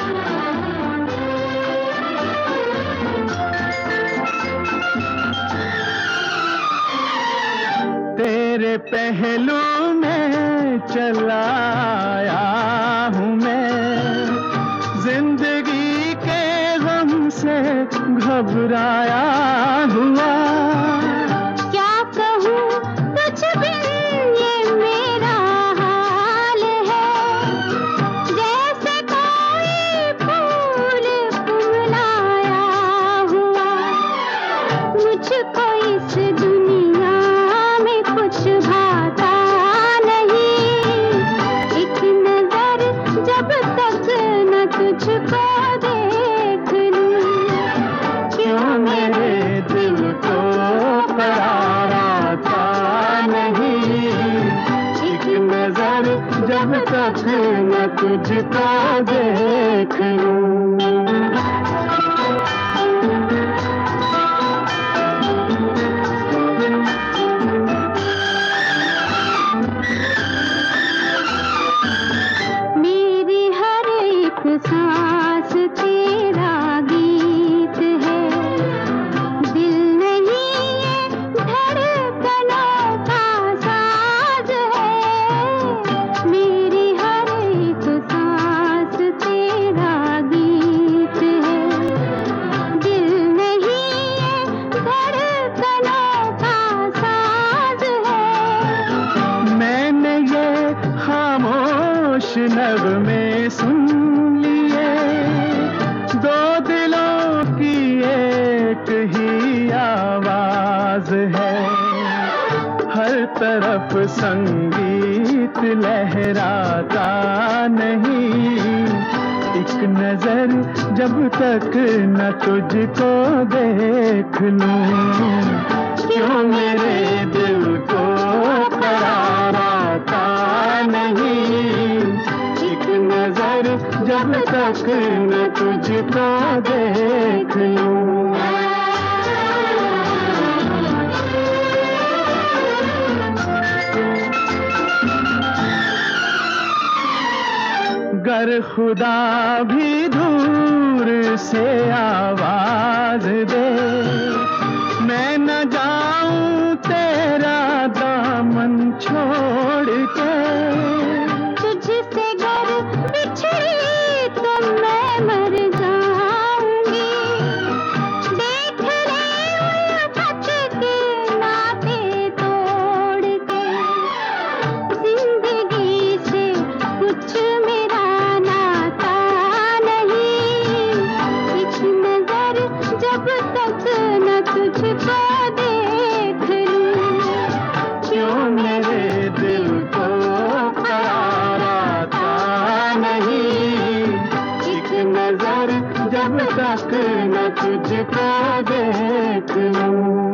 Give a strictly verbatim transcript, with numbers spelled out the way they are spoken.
तेरे पहलू में चला आया हूँ मैं, जिंदगी के गम से घबराया हुआ। क्या कहूँ कुछ भी ये मेरा हाल है, जैसे कोई फूल कुमलाया हुआ। मुझको इस दुनिया में कुछ भाता नहीं, एक नजर जब तक न तुझको देख लूं। क्यों मेरे दिल को करार आता नहीं, एक नजर जब तक न तुझको देख लूं। मेरी हर एक सांस तेरा गीत है, दिल नहीं ये धड़कनों का साज है। मेरी हर एक सांस तेरा गीत है, दिल नहीं ये धड़कनों का साज है। मैंने ये खामोश नगमे सुन लिए, दो दिलों की एक ही आवाज है। हर तरफ संगीत लहराता नहीं, एक नजर जब तक न तुझको देख लूं। क्यों मेरे दिल को करार आता नहीं, एक नजर जब तक न तुझको देख लूं। गर खुदा भी दूर से आवाज दे, मैं न जाऊं तेरा दामन छोड़ के। तुझसे गर बिछड़ी तो मैं मर जाऊंगी, देख ले उलझ के नाते तोड़ के। जिंदगी से कुछ मेरा नाता नहीं, एक नजर जब तक न तुझको देख लूं। क्यों मेरे दिल को करार आता नहीं, एक नजर जब तक न तुझको देख लूं।